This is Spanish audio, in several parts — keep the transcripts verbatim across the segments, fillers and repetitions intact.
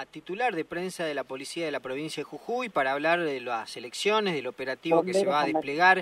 titular de prensa de la Policía de la provincia de Jujuy para hablar de las elecciones, del operativo que se va a desplegar.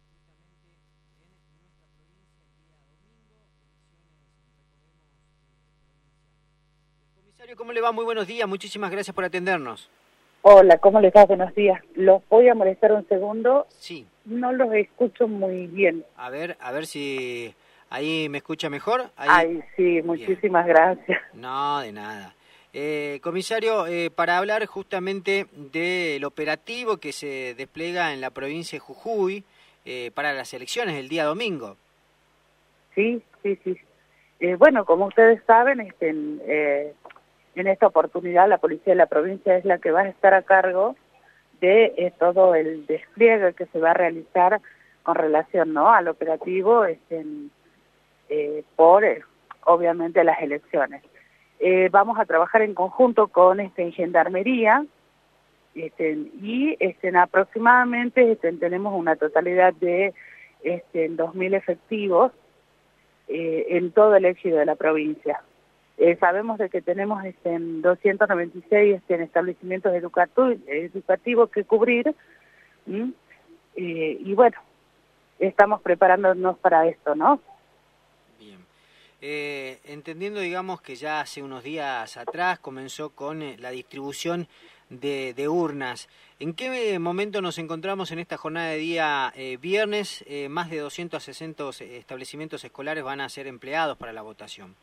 Comisario, ¿cómo le va? Muy buenos días, muchísimas gracias por atendernos. Hola, ¿cómo les va? Buenos días. Los voy a molestar un segundo. Sí. No los escucho muy bien. A ver, a ver si ahí me escucha mejor. Ahí... Ay, sí, muchísimas bien. Gracias. No, de nada. Eh, comisario, eh, para hablar justamente del operativo que se despliega en la provincia de Jujuy eh, para las elecciones el día domingo. Sí, sí, sí. Eh, bueno, como ustedes saben, este, eh, en esta oportunidad la policía de la provincia es la que va a estar a cargo de eh, todo el despliegue que se va a realizar con relación, ¿no?, al operativo este, eh, por, eh, obviamente, las elecciones. Eh, vamos a trabajar en conjunto con este, en Gendarmería este, y este, aproximadamente este, tenemos una totalidad de este, dos mil efectivos eh, en todo el ejido de la provincia. Eh, sabemos de que tenemos este, doscientos noventa y seis este, establecimientos educatu educativos que cubrir ¿sí? eh, y bueno, estamos preparándonos para esto, ¿no? Bien. Eh, entendiendo, digamos, que ya hace unos días atrás comenzó con eh, la distribución de, de urnas. ¿En qué momento nos encontramos en esta jornada de día eh, viernes? Eh, más de doscientos sesenta establecimientos escolares van a ser empleados para la votación.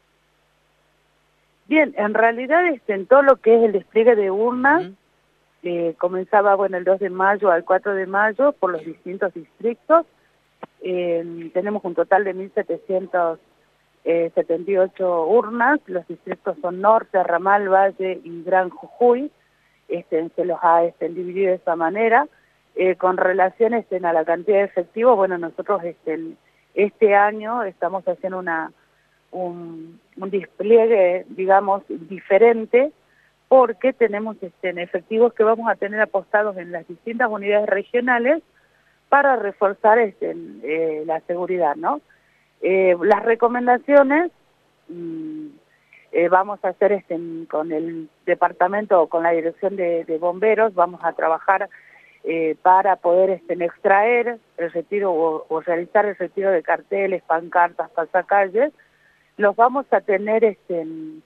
Bien, en realidad este, en todo lo que es el despliegue de urnas, uh-huh. eh, comenzaba bueno el dos de mayo al cuatro de mayo por los distintos distritos. Eh, tenemos un total de mil setecientas setenta y ocho urnas. Los distritos son Norte, Ramal, Valle y Gran Jujuy. Este, se los ha este, dividido de esa manera. Eh, con relación este, a la cantidad de efectivos, bueno, nosotros este, este año estamos haciendo una un, un despliegue, digamos, diferente, porque tenemos este, en efectivos que vamos a tener apostados en las distintas unidades regionales para reforzar este, eh, la seguridad, ¿no? Eh, las recomendaciones mmm, eh, vamos a hacer este, con el departamento o con la dirección de, de bomberos, vamos a trabajar eh, para poder este, extraer el retiro o, o realizar el retiro de carteles, pancartas, pasacalles. Los vamos a tener este, en,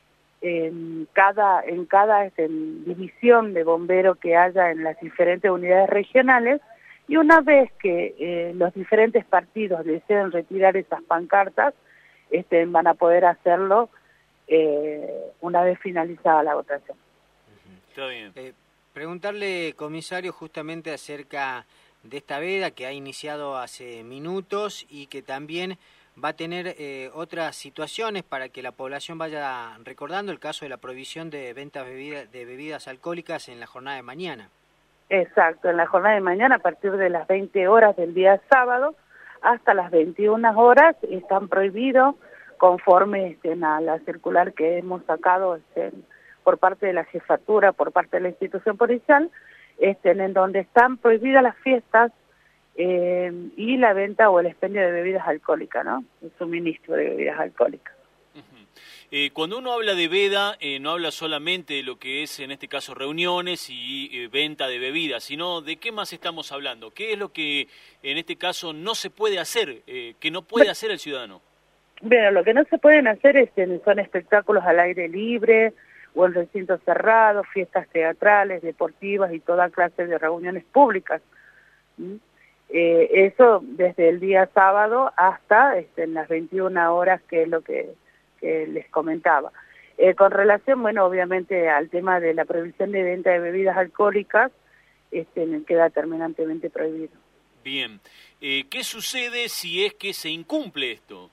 en cada, en cada este, en división de bombero que haya en las diferentes unidades regionales, y una vez que eh, los diferentes partidos deseen retirar esas pancartas, este, van a poder hacerlo eh, una vez finalizada la votación. Está bien. Eh, preguntarle, comisario, justamente acerca de esta veda que ha iniciado hace minutos y que también va a tener eh, otras situaciones para que la población vaya recordando, el caso de la prohibición de ventas bebida, de bebidas alcohólicas en la jornada de mañana. Exacto, en la jornada de mañana a partir de las veinte horas del día sábado hasta las veintiuna horas están prohibidos conforme este, a la circular que hemos sacado este, por parte de la jefatura, por parte de la institución policial, este, en donde están prohibidas las fiestas Eh, y la venta o el expendio de bebidas alcohólicas, ¿no? El suministro de bebidas alcohólicas. Uh-huh. eh, cuando uno habla de veda, eh, no habla solamente de lo que es, en este caso, reuniones y eh, venta de bebidas, sino de qué más estamos hablando. ¿Qué es lo que, en este caso, no se puede hacer, eh, que no puede hacer el ciudadano? Bueno, lo que no se pueden hacer es, son espectáculos al aire libre o en recintos cerrados, fiestas teatrales, deportivas y toda clase de reuniones públicas. ¿Mm? Eh, eso desde el día sábado hasta este, en las veintiuna horas, que es lo que, que les comentaba. Eh, con relación, bueno, obviamente al tema de la prohibición de venta de bebidas alcohólicas, este, queda terminantemente prohibido. Bien. Eh, ¿Qué sucede si es que se incumple esto?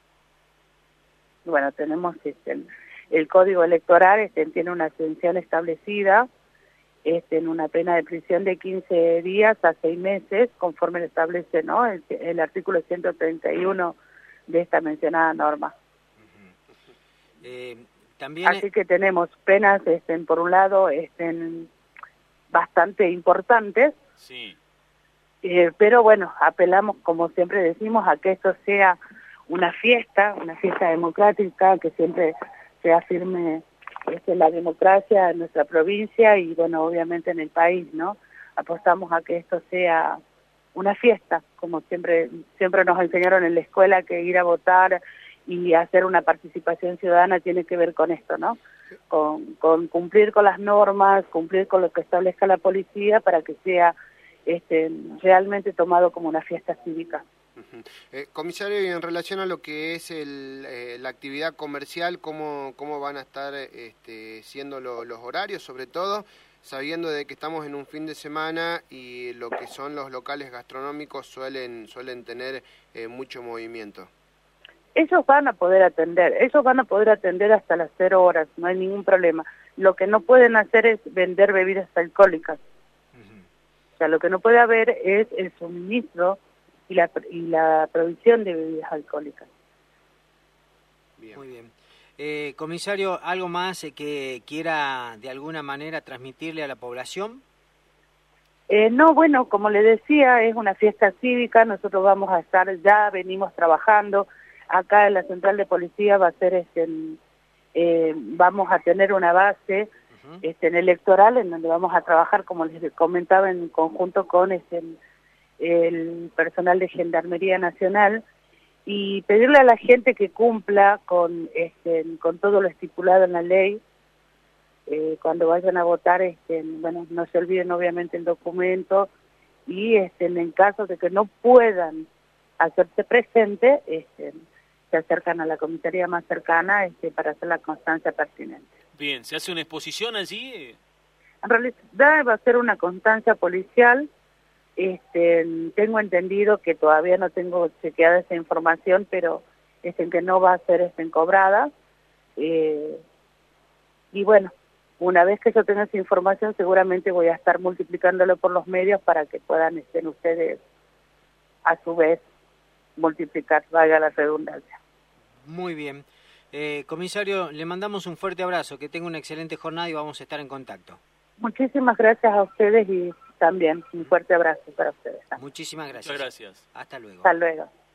Bueno, tenemos este, el, el Código Electoral, este, tiene una sanción establecida, Este, en una pena de prisión de quince días a seis meses, conforme lo establece, ¿no?, el, el artículo ciento treinta y uno de esta mencionada norma. Uh-huh. eh, también Así que tenemos penas, este, por un lado, este, bastante importantes, sí. eh, pero bueno, apelamos, como siempre decimos, a que esto sea una fiesta, una fiesta democrática, que siempre se afirme este, la democracia en nuestra provincia y, bueno, obviamente en el país, ¿no? Apostamos a que esto sea una fiesta, como siempre siempre nos enseñaron en la escuela, que ir a votar y hacer una participación ciudadana tiene que ver con esto, ¿no? Con, con cumplir con las normas, cumplir con lo que establezca la policía para que sea este, realmente tomado como una fiesta cívica. Uh-huh. eh, comisario, y en relación a lo que es el, eh, la actividad comercial, ¿cómo, cómo van a estar este, siendo lo, los horarios, sobre todo sabiendo de que estamos en un fin de semana y lo que son los locales gastronómicos suelen, suelen tener eh, mucho movimiento? Ellos van a poder atender, ellos van a poder atender hasta las cero horas, no hay ningún problema. Lo que no pueden hacer es vender bebidas alcohólicas. Uh-huh. O sea, lo que no puede haber es el suministro y la, y la provisión de bebidas alcohólicas. Bien. Muy bien. Eh, comisario, ¿algo más que quiera de alguna manera transmitirle a la población? Eh, no, bueno, como le decía, es una fiesta cívica, nosotros vamos a estar, ya venimos trabajando, acá en la central de policía va a ser, este, eh, vamos a tener una base uh-huh. este, en electoral en donde vamos a trabajar, como les comentaba, en conjunto con este, el personal de Gendarmería Nacional, y pedirle a la gente que cumpla con este, con todo lo estipulado en la ley. Eh, cuando vayan a votar, este, bueno, no se olviden obviamente el documento, y este, en caso de que no puedan hacerse presente, este, se acercan a la comisaría más cercana este, para hacer la constancia pertinente. Bien, ¿se hace una exposición allí? En realidad va a ser una constancia policial. Este, tengo entendido que todavía no tengo chequeada esa información, pero este, que no va a ser este, cobrada. Eh, y bueno, una vez que yo tenga esa información, seguramente voy a estar multiplicándolo por los medios para que puedan estén ustedes, a su vez, multiplicar, valga la redundancia. Muy bien. Eh, comisario, le mandamos un fuerte abrazo, que tenga una excelente jornada y vamos a estar en contacto. Muchísimas gracias a ustedes y también un fuerte abrazo para ustedes. Muchísimas gracias. Muchas gracias. Hasta luego. Hasta luego.